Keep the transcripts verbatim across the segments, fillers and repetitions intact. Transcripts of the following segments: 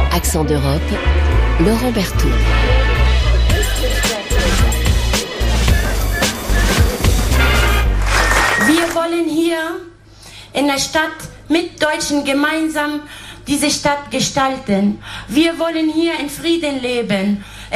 Accent d'Europe, Laurent Berthoud. Wir wollen hier in der Stadt mit Deutschen gemeinsam diese Stadt gestalten. Wir wollen hier in Frieden leben.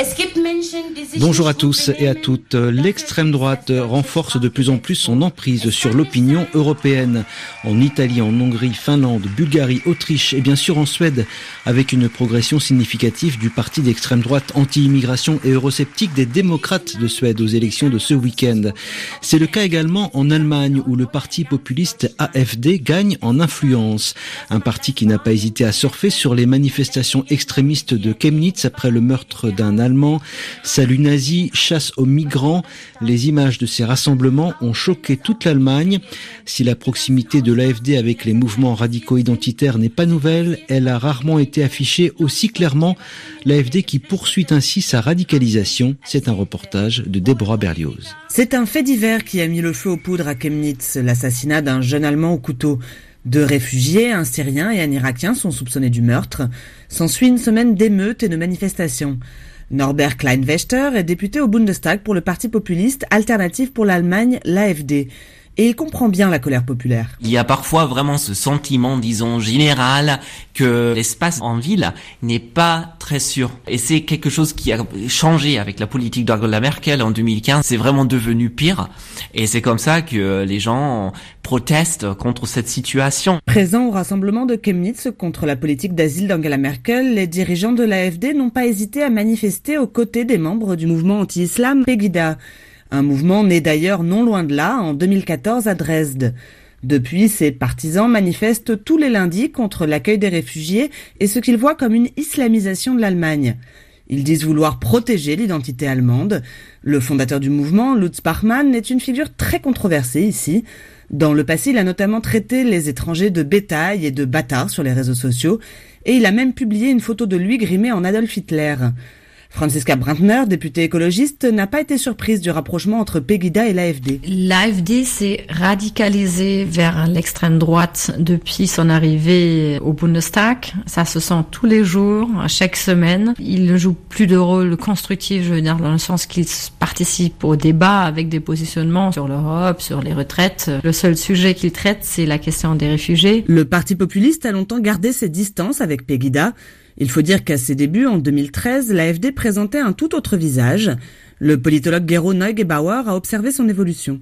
Bonjour à tous et à toutes. L'extrême droite renforce de plus en plus son emprise sur l'opinion européenne. En Italie, en Hongrie, Finlande, Bulgarie, Autriche et bien sûr en Suède, avec une progression significative du parti d'extrême droite anti-immigration et eurosceptique des démocrates de Suède aux élections de ce week-end. C'est le cas également en Allemagne où le parti populiste A F D gagne en influence. Un parti qui n'a pas hésité à surfer sur les manifestations extrémistes de Chemnitz après le meurtre d'un Allemand. Salut nazi, chasse aux migrants. Les images de ces rassemblements ont choqué toute l'Allemagne. Si la proximité de l'A F D avec les mouvements radicaux identitaires n'est pas nouvelle, elle a rarement été affichée aussi clairement. L'A F D qui poursuit ainsi sa radicalisation. C'est un reportage de Déborah Berlioz. C'est un fait divers qui a mis le feu aux poudres à Chemnitz, l'assassinat d'un jeune Allemand au couteau. Deux réfugiés, un Syrien et un Irakien, sont soupçonnés du meurtre. S'ensuit une semaine d'émeutes et de manifestations. Norbert Kleinwächter est député au Bundestag pour le parti populiste Alternative pour l'Allemagne, l'A F D. Et il comprend bien la colère populaire. Il y a parfois vraiment ce sentiment, disons, général, que l'espace en ville n'est pas très sûr. Et c'est quelque chose qui a changé avec la politique d'Angela Merkel en deux mille quinze. C'est vraiment devenu pire. Et c'est comme ça que les gens protestent contre cette situation. Présents au rassemblement de Chemnitz contre la politique d'asile d'Angela Merkel, les dirigeants de l'A F D n'ont pas hésité à manifester aux côtés des membres du mouvement anti-islam Pegida. Un mouvement né d'ailleurs non loin de là, en deux mille quatorze à Dresde. Depuis, ces partisans manifestent tous les lundis contre l'accueil des réfugiés et ce qu'ils voient comme une islamisation de l'Allemagne. Ils disent vouloir protéger l'identité allemande. Le fondateur du mouvement, Lutz Bachmann, est une figure très controversée ici. Dans le passé, il a notamment traité les étrangers de bétail et de bâtards sur les réseaux sociaux et il a même publié une photo de lui grimé en Adolf Hitler. Franziska Brandner, députée écologiste, n'a pas été surprise du rapprochement entre Pegida et l'A F D. L'A F D s'est radicalisé vers l'extrême droite depuis son arrivée au Bundestag. Ça se sent tous les jours, chaque semaine. Il ne joue plus de rôle constructif, je veux dire, dans le sens qu'il participe au débat avec des positionnements sur l'Europe, sur les retraites. Le seul sujet qu'il traite, c'est la question des réfugiés. Le parti populiste a longtemps gardé ses distances avec Pegida. Il faut dire qu'à ses débuts, en deux mille treize, l'A F D présentait un tout autre visage. Le politologue Gero Neugebauer a observé son évolution.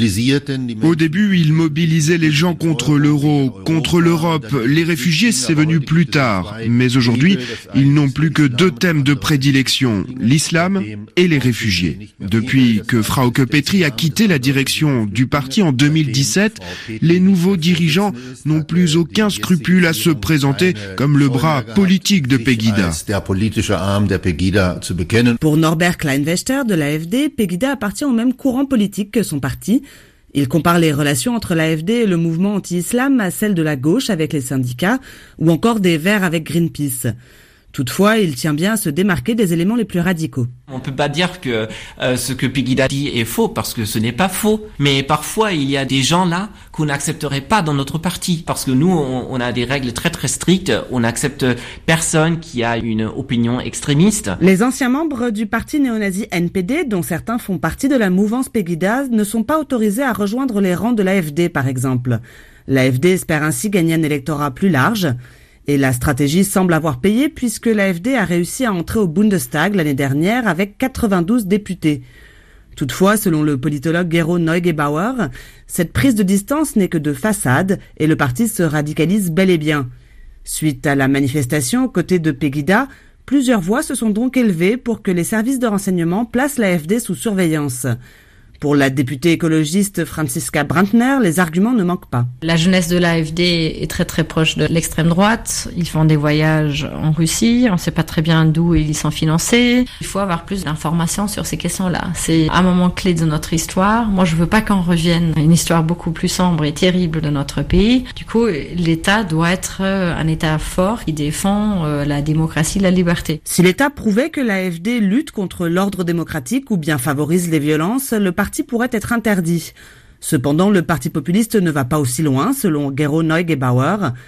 Au début, il mobilisait les gens contre l'euro, contre l'Europe. Les réfugiés, c'est venu plus tard. Mais aujourd'hui, ils n'ont plus que deux thèmes de prédilection, l'islam et les réfugiés. Depuis que Frauke Petry a quitté la direction du parti en deux mille dix-sept, les nouveaux dirigeants n'ont plus aucun scrupule à se présenter comme le bras politique de Pegida. Pour Norbert Kleinwächter de l'A F D, Pegida appartient au même courant politique que son parti. Il compare les relations entre l'A F D et le mouvement anti-islam à celles de la gauche avec les syndicats ou encore des Verts avec Greenpeace. Toutefois, il tient bien à se démarquer des éléments les plus radicaux. On peut pas dire que euh, ce que Pegida dit est faux parce que ce n'est pas faux. Mais parfois, il y a des gens là qu'on n'accepterait pas dans notre parti parce que nous, on, on a des règles très très strictes. On n'accepte personne qui a une opinion extrémiste. Les anciens membres du parti néo-nazi N P D, dont certains font partie de la mouvance Pegida, ne sont pas autorisés à rejoindre les rangs de l'A F D, par exemple. L'A F D espère ainsi gagner un électorat plus large. Et la stratégie semble avoir payé puisque l'A F D a réussi à entrer au Bundestag l'année dernière avec quatre-vingt-douze députés. Toutefois, selon le politologue Gero Neugebauer, cette prise de distance n'est que de façade et le parti se radicalise bel et bien. Suite à la manifestation aux côtés de Pegida, plusieurs voix se sont donc élevées pour que les services de renseignement placent l'A F D sous surveillance. Pour la députée écologiste Franziska Brandner, les arguments ne manquent pas. La jeunesse de l'A F D est très très proche de l'extrême droite. Ils font des voyages en Russie. On ne sait pas très bien d'où ils sont financés. Il faut avoir plus d'informations sur ces questions-là. C'est un moment clé de notre histoire. Moi, je veux pas qu'on revienne à une histoire beaucoup plus sombre et terrible de notre pays. Du coup, l'État doit être un État fort qui défend la démocratie et la liberté. Si l'État prouvait que l'A F D lutte contre l'ordre démocratique ou bien favorise les violences, le parti pourrait être interdit. Cependant, le parti populiste ne va pas aussi loin, selon Gero Neugebauer.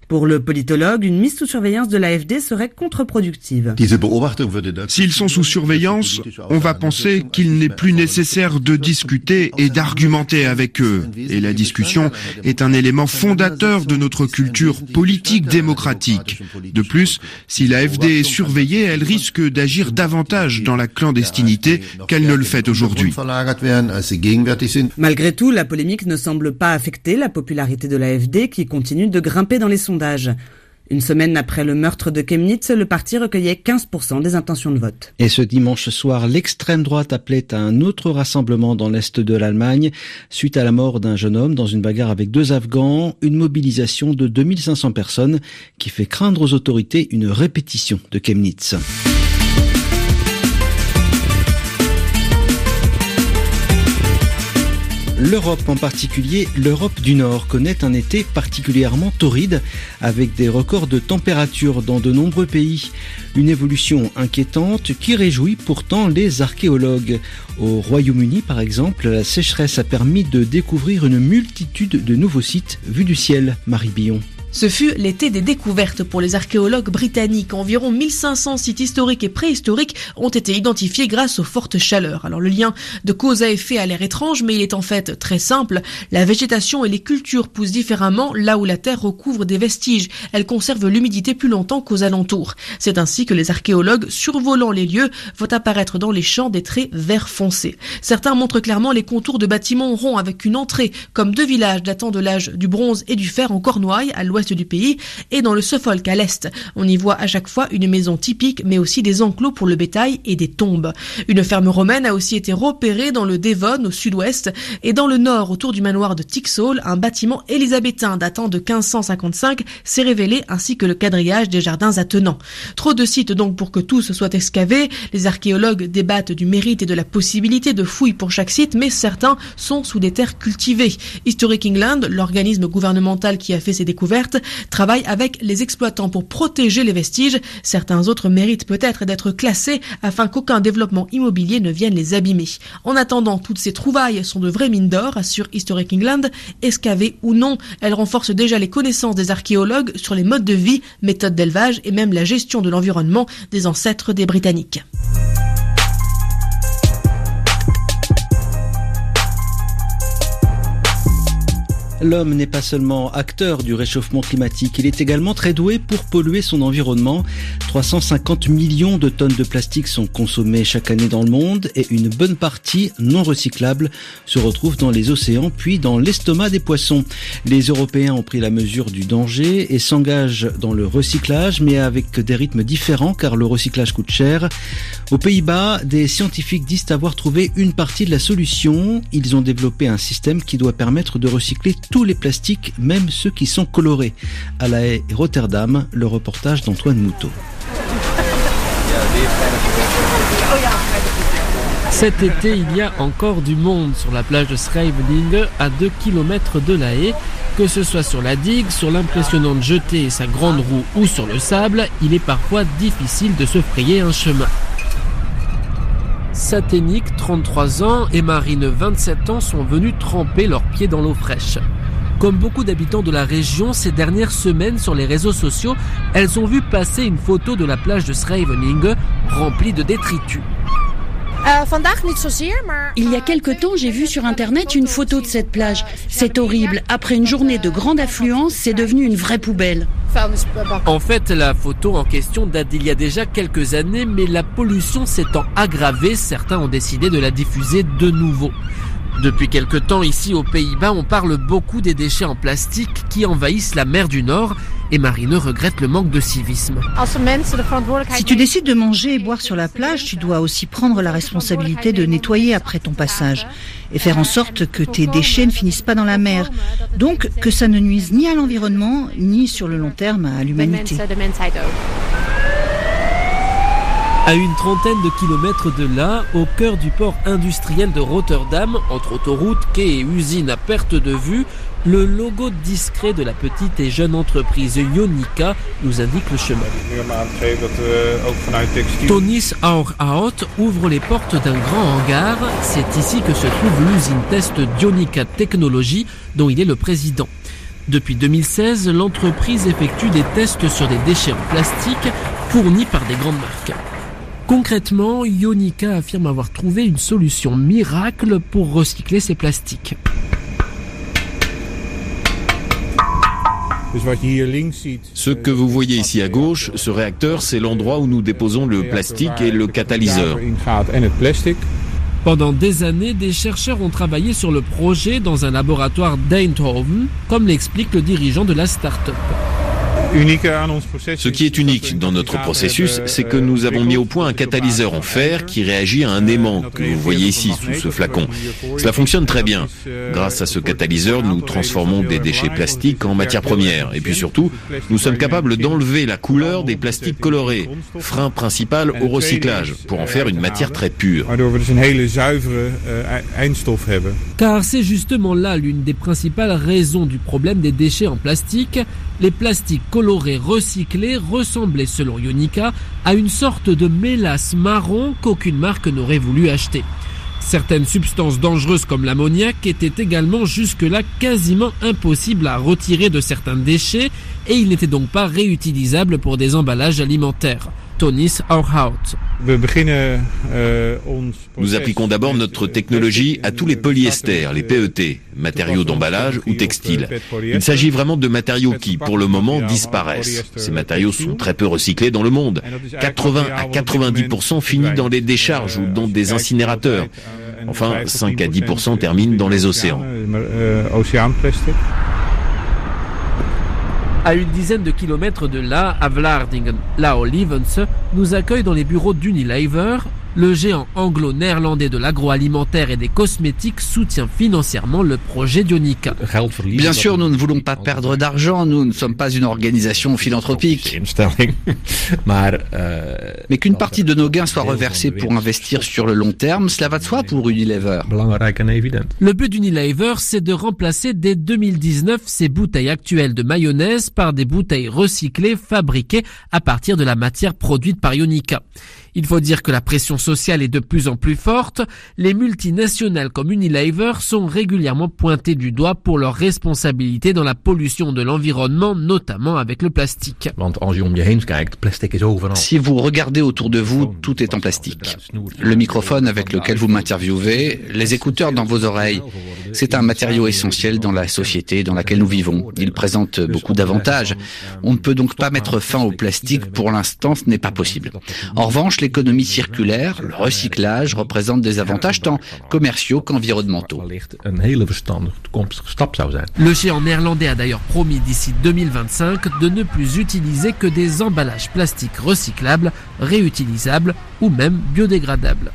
Pour le politologue, une mise sous surveillance de l'A F D serait contre-productive. S'ils sont sous surveillance, on va penser qu'il n'est plus nécessaire de discuter et d'argumenter avec eux. Et la discussion est un élément fondateur de notre culture politique démocratique. De plus, si l'A F D est surveillée, elle risque d'agir davantage dans la clandestinité qu'elle ne le fait aujourd'hui. Malgré tout, la polémique ne semble pas affecter la popularité de l'A F D qui continue de grimper dans les sondages. Une semaine après le meurtre de Chemnitz, le parti recueillait quinze pour cent des intentions de vote. Et ce dimanche soir, l'extrême droite appelait à un autre rassemblement dans l'est de l'Allemagne, suite à la mort d'un jeune homme dans une bagarre avec deux Afghans, une mobilisation de deux mille cinq cents personnes qui fait craindre aux autorités une répétition de Chemnitz. L'Europe, en particulier l'Europe du Nord, connaît un été particulièrement torride avec des records de température dans de nombreux pays. Une évolution inquiétante qui réjouit pourtant les archéologues. Au Royaume-Uni, par exemple, la sécheresse a permis de découvrir une multitude de nouveaux sites vus du ciel. Marie Billon. Ce fut l'été des découvertes pour les archéologues britanniques. Environ mille cinq cents sites historiques et préhistoriques ont été identifiés grâce aux fortes chaleurs. Alors le lien de cause à effet a l'air étrange, mais il est en fait très simple. La végétation et les cultures poussent différemment là où la terre recouvre des vestiges. Elle conserve l'humidité plus longtemps qu'aux alentours. C'est ainsi que les archéologues, survolant les lieux, voient apparaître dans les champs des traits vert foncé. Certains montrent clairement les contours de bâtiments ronds avec une entrée, comme deux villages datant de l'âge du bronze et du fer en Cornouailles, à l'ouest du pays, et dans le Suffolk à l'est. On y voit à chaque fois une maison typique, mais aussi des enclos pour le bétail et des tombes. Une ferme romaine a aussi été repérée dans le Devon au sud-ouest, et dans le nord, autour du manoir de Tixall, un bâtiment élisabétain datant de quinze cent cinquante-cinq s'est révélé, ainsi que le quadrillage des jardins attenants. Trop de sites donc pour que tous soient excavés. Les archéologues débattent du mérite et de la possibilité de fouilles pour chaque site, mais certains sont sous des terres cultivées. Historic England, l'organisme gouvernemental qui a fait ces découvertes, travaille avec les exploitants pour protéger les vestiges. Certains autres méritent peut-être d'être classés afin qu'aucun développement immobilier ne vienne les abîmer. En attendant, toutes ces trouvailles sont de vraies mines d'or, assure Historic England. Excavées ou non, elles renforcent déjà les connaissances des archéologues sur les modes de vie, méthodes d'élevage et même la gestion de l'environnement des ancêtres des Britanniques. L'homme n'est pas seulement acteur du réchauffement climatique, il est également très doué pour polluer son environnement. trois cent cinquante millions de tonnes de plastique sont consommées chaque année dans le monde et une bonne partie non recyclable se retrouve dans les océans puis dans l'estomac des poissons. Les Européens ont pris la mesure du danger et s'engagent dans le recyclage, mais avec des rythmes différents car le recyclage coûte cher. Aux Pays-Bas, des scientifiques disent avoir trouvé une partie de la solution. Ils ont développé un système qui doit permettre de recycler tous les plastiques, même ceux qui sont colorés. À La Haye et Rotterdam, le reportage d'Antoine Moutot. Cet été, il y a encore du monde sur la plage de Scheveningen, à deux kilomètres de La Haye. Que ce soit sur la digue, sur l'impressionnante jetée et sa grande roue ou sur le sable, il est parfois difficile de se frayer un chemin. Saténique, trente-trois ans, et Marine, vingt-sept ans, sont venus tremper leurs pieds dans l'eau fraîche. Comme beaucoup d'habitants de la région, ces dernières semaines sur les réseaux sociaux, elles ont vu passer une photo de la plage de Scheveningen remplie de détritus. Il y a quelque temps, j'ai vu sur Internet une photo de cette plage. C'est horrible. Après une journée de grande affluence, c'est devenu une vraie poubelle. En fait, la photo en question date d'il y a déjà quelques années, mais la pollution s'étant aggravée, certains ont décidé de la diffuser de nouveau. Depuis quelque temps, ici aux Pays-Bas, on parle beaucoup des déchets en plastique qui envahissent la mer du Nord et Marine regrette le manque de civisme. Si tu décides de manger et boire sur la plage, tu dois aussi prendre la responsabilité de nettoyer après ton passage et faire en sorte que tes déchets ne finissent pas dans la mer. Donc que ça ne nuise ni à l'environnement, ni sur le long terme à l'humanité. À une trentaine de kilomètres de là, au cœur du port industriel de Rotterdam, entre autoroutes, quais et usines à perte de vue, le logo discret de la petite et jeune entreprise Ionica nous indique le chemin. Tonis Aurhout ouvre les portes d'un grand hangar. C'est ici que se trouve l'usine test d'Ionica Technologies, dont il est le président. Depuis deux mille seize, l'entreprise effectue des tests sur des déchets en plastique fournis par des grandes marques. Concrètement, Ionica affirme avoir trouvé une solution miracle pour recycler ces plastiques. Ce que vous voyez ici à gauche, ce réacteur, c'est l'endroit où nous déposons le plastique et le catalyseur. Pendant des années, des chercheurs ont travaillé sur le projet dans un laboratoire d'Eindhoven, comme l'explique le dirigeant de la start-up. Ce qui est unique dans notre processus, c'est que nous avons mis au point un catalyseur en fer qui réagit à un aimant que vous voyez ici sous ce flacon. Cela fonctionne très bien. Grâce à ce catalyseur, nous transformons des déchets plastiques en matières premières. Et puis surtout, nous sommes capables d'enlever la couleur des plastiques colorés, frein principal au recyclage, pour en faire une matière très pure. Car c'est justement là l'une des principales raisons du problème des déchets en plastique. Les plastiques colorés recyclés ressemblaient, selon Ionica, à une sorte de mélasse marron qu'aucune marque n'aurait voulu acheter. Certaines substances dangereuses comme l'ammoniac étaient également jusque-là quasiment impossibles à retirer de certains déchets et ils n'étaient donc pas réutilisables pour des emballages alimentaires. Tonis Auerhout. Nous appliquons d'abord notre technologie à tous les polyesters, les P E T, matériaux d'emballage ou textiles. Il s'agit vraiment de matériaux qui, pour le moment, disparaissent. Ces matériaux sont très peu recyclés dans le monde. quatre-vingts à quatre-vingt-dix pour cent finissent dans les décharges ou dans des incinérateurs. Enfin, cinq à dix pour cent terminent dans les océans. À une dizaine de kilomètres de là, à Vlaardingen, Lau Lievens nous accueille dans les bureaux d'Unilever. Le géant anglo-néerlandais de l'agroalimentaire et des cosmétiques soutient financièrement le projet d'Ionica. Bien sûr, nous ne voulons pas perdre d'argent, nous ne sommes pas une organisation philanthropique. Mais qu'une partie de nos gains soit reversée pour investir sur le long terme, cela va de soi pour Unilever. Le but d'Unilever, c'est de remplacer dès deux mille dix-neuf ces bouteilles actuelles de mayonnaise par des bouteilles recyclées fabriquées à partir de la matière produite par Ionica. Il faut dire que la pression sociale est de plus en plus forte. Les multinationales comme Unilever sont régulièrement pointées du doigt pour leur responsabilité dans la pollution de l'environnement, notamment avec le plastique. Si vous regardez autour de vous, tout est en plastique. Le microphone avec lequel vous m'interviewez, les écouteurs dans vos oreilles, c'est un matériau essentiel dans la société dans laquelle nous vivons. Il présente beaucoup d'avantages. On ne peut donc pas mettre fin au plastique pour l'instant, ce n'est pas possible. En revanche, l'économie circulaire, le recyclage représentent des avantages tant commerciaux qu'environnementaux. Le géant néerlandais a d'ailleurs promis d'ici deux mille vingt-cinq de ne plus utiliser que des emballages plastiques recyclables, réutilisables ou même biodégradables.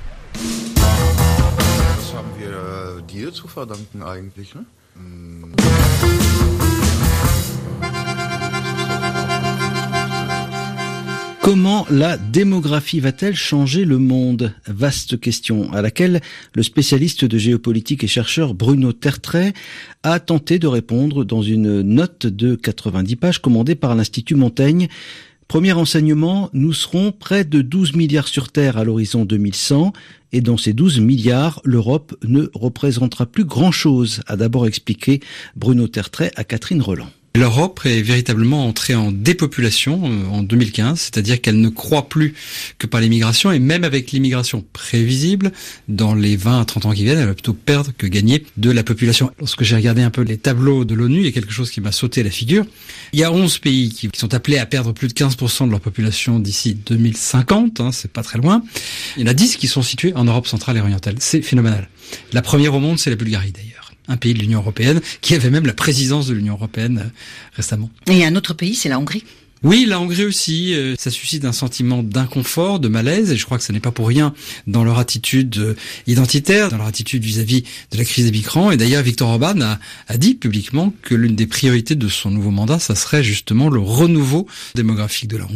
Comment la démographie va-t-elle changer le monde ? Vaste question à laquelle le spécialiste de géopolitique et chercheur Bruno Tertrais a tenté de répondre dans une note de quatre-vingt-dix pages commandée par l'Institut Montaigne. Premier enseignement, nous serons près de douze milliards sur Terre à l'horizon deux mille cent et dans ces douze milliards, l'Europe ne représentera plus grand-chose, a d'abord expliqué Bruno Tertrais à Catherine Roland. L'Europe est véritablement entrée en dépopulation en deux mille quinze, c'est-à-dire qu'elle ne croît plus que par l'immigration, et même avec l'immigration prévisible, dans les vingt à trente ans qui viennent, elle va plutôt perdre que gagner de la population. Lorsque j'ai regardé un peu les tableaux de l'ONU, il y a quelque chose qui m'a sauté à la figure. Il y a onze pays qui sont appelés à perdre plus de quinze pour cent de leur population d'ici deux mille cinquante, hein, c'est pas très loin. Il y en a dix qui sont situés en Europe centrale et orientale. C'est phénoménal. La première au monde, c'est la Bulgarie d'ailleurs. Un pays de l'Union européenne, qui avait même la présidence de l'Union européenne euh, récemment. Et un autre pays, c'est la Hongrie. Oui, la Hongrie aussi, euh, ça suscite un sentiment d'inconfort, de malaise, et je crois que ce n'est pas pour rien dans leur attitude euh, identitaire, dans leur attitude vis-à-vis de la crise des migrants. Et d'ailleurs, Viktor Orban a, a dit publiquement que l'une des priorités de son nouveau mandat, ça serait justement le renouveau démographique de la Hongrie.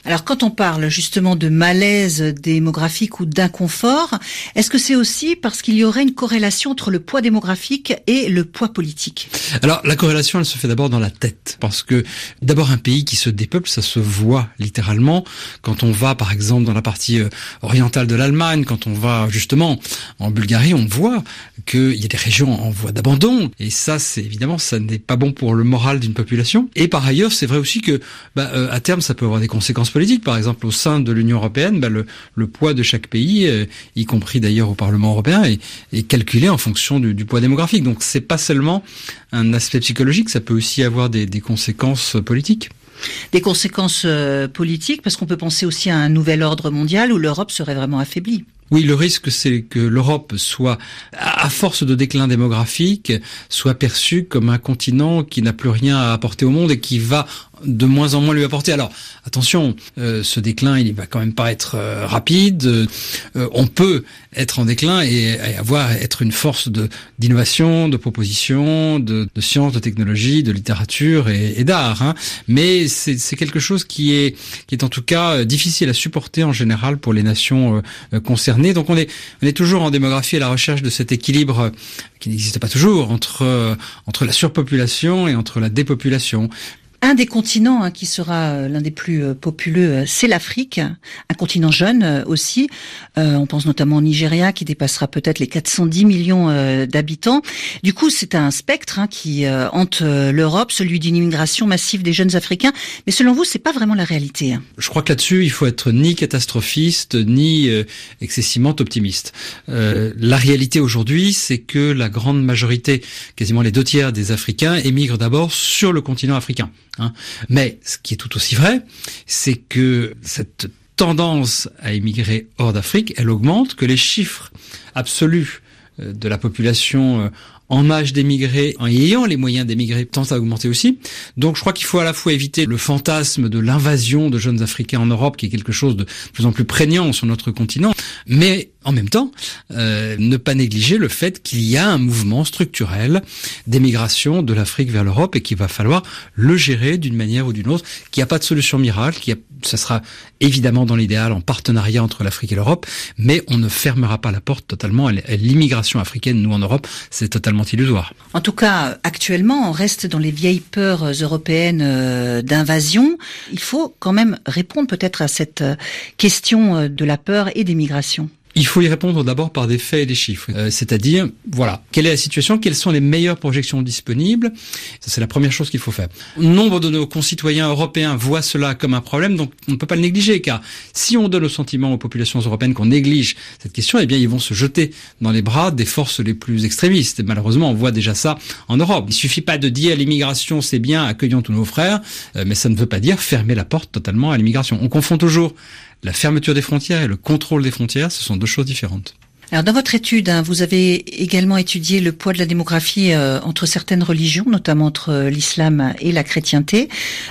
Alors quand on parle justement de malaise démographique ou d'inconfort, est-ce que c'est aussi parce qu'il y aurait une corrélation entre le poids démographique et le poids politique? Alors la corrélation, elle se fait d'abord dans la tête, parce que d'abord un pays qui se dépeuple, ça se voit littéralement. Quand on va par exemple dans la partie orientale de l'Allemagne, quand on va justement en Bulgarie, on voit qu'il y a des régions en voie d'abandon, et ça c'est évidemment, ça n'est pas bon pour le moral d'une population. Et par ailleurs, c'est vrai aussi que bah, euh, à terme, ça peut avoir des conséquences politique. Par exemple, au sein de l'Union européenne, bah, le, le poids de chaque pays, euh, y compris d'ailleurs au Parlement européen, est, est calculé en fonction du, du poids démographique. Donc, c'est pas seulement un aspect psychologique, ça peut aussi avoir des, des conséquences politiques. Des conséquences euh, politiques, parce qu'on peut penser aussi à un nouvel ordre mondial où l'Europe serait vraiment affaiblie. Oui, le risque, c'est que l'Europe soit, à force de déclin démographique, soit perçue comme un continent qui n'a plus rien à apporter au monde et qui va de moins en moins lui apporter. Alors, attention, euh, ce déclin, il va quand même pas être euh, rapide. Euh, on peut être en déclin et, et avoir être une force de d'innovation, de proposition, de, de science, de technologie, de littérature et, et d'art. Hein. Mais c'est, c'est quelque chose qui est qui est en tout cas difficile à supporter en général pour les nations euh, concernées. Donc, on est on est toujours en démographie à la recherche de cet équilibre euh, qui n'existe pas toujours entre euh, entre la surpopulation et entre la dépopulation. Un des continents hein, qui sera l'un des plus euh, populeux, c'est l'Afrique, un continent jeune euh, aussi. Euh, on pense notamment au Nigeria qui dépassera peut-être les quatre cent dix millions euh, d'habitants. Du coup, c'est un spectre hein, qui euh, hante euh, l'Europe, celui d'une immigration massive des jeunes Africains. Mais selon vous, c'est pas vraiment la réalité. Hein. Je crois que là-dessus, il faut être ni catastrophiste ni euh, excessivement optimiste. Euh, la réalité aujourd'hui, c'est que la grande majorité, quasiment les deux tiers des Africains, émigrent d'abord sur le continent africain. Hein. Mais ce qui est tout aussi vrai, c'est que cette tendance à émigrer hors d'Afrique, elle augmente, que les chiffres absolus de la population en âge d'émigrer, en ayant les moyens d'émigrer, tendent à augmenter aussi. Donc je crois qu'il faut à la fois éviter le fantasme de l'invasion de jeunes Africains en Europe, qui est quelque chose de plus en plus prégnant sur notre continent, mais en même temps, euh, ne pas négliger le fait qu'il y a un mouvement structurel d'émigration de l'Afrique vers l'Europe et qu'il va falloir le gérer d'une manière ou d'une autre, qu'il n'y a pas de solution miracle, qu'il y a, ça sera évidemment dans l'idéal en partenariat entre l'Afrique et l'Europe, mais on ne fermera pas la porte totalement à l'immigration africaine. Nous, en Europe, c'est totalement illusoire. En tout cas, actuellement, on reste dans les vieilles peurs européennes euh, d'invasion. Il faut quand même répondre peut-être à cette euh, question de la peur et des migrations. Il faut y répondre d'abord par des faits et des chiffres. Euh, c'est-à-dire, voilà, quelle est la situation, quelles sont les meilleures projections disponibles. Ça, c'est la première chose qu'il faut faire. Nombre de nos concitoyens européens voient cela comme un problème, donc on ne peut pas le négliger, car si on donne le sentiment aux populations européennes qu'on néglige cette question, eh bien, ils vont se jeter dans les bras des forces les plus extrémistes. Et malheureusement, on voit déjà ça en Europe. Il suffit pas de dire l'immigration, c'est bien, accueillons tous nos frères, euh, mais ça ne veut pas dire fermer la porte totalement à l'immigration. On confond toujours la fermeture des frontières et le contrôle des frontières, ce sont deux choses différentes. Alors dans votre étude, hein, vous avez également étudié le poids de la démographie euh, entre certaines religions, notamment entre euh, l'islam et la chrétienté.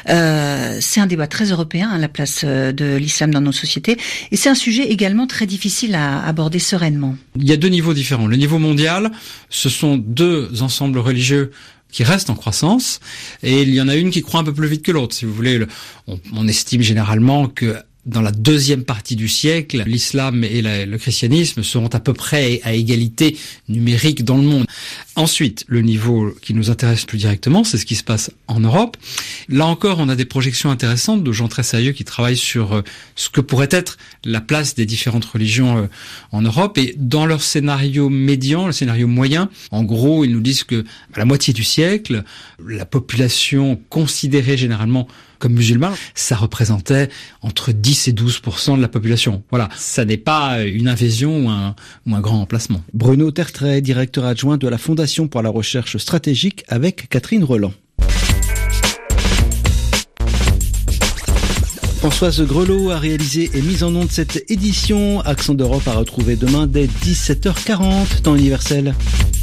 Euh, c'est un débat très européen, hein, la place euh, de l'islam dans nos sociétés, et c'est un sujet également très difficile à aborder sereinement. Il y a deux niveaux différents. Le niveau mondial, ce sont deux ensembles religieux qui restent en croissance, et il y en a une qui croît un peu plus vite que l'autre. Si vous voulez, le, on, on estime généralement que dans la deuxième partie du siècle, l'islam et la, le christianisme seront à peu près à égalité numérique dans le monde. Ensuite, le niveau qui nous intéresse plus directement, c'est ce qui se passe en Europe. Là encore, on a des projections intéressantes de gens très sérieux qui travaillent sur ce que pourrait être la place des différentes religions en Europe. Et dans leur scénario médian, le scénario moyen, en gros, ils nous disent que à la moitié du siècle, la population considérée généralement comme musulmans, ça représentait entre dix et douze pour cent de la population. Voilà, ça n'est pas une invasion ou un, ou un grand emplacement. Bruno Tertrais, directeur adjoint de la Fondation pour la recherche stratégique avec Catherine Roland. Françoise Grelot a réalisé et mis en onde cette édition. Accent d'Europe à retrouver demain dès dix-sept heures quarante, temps universel.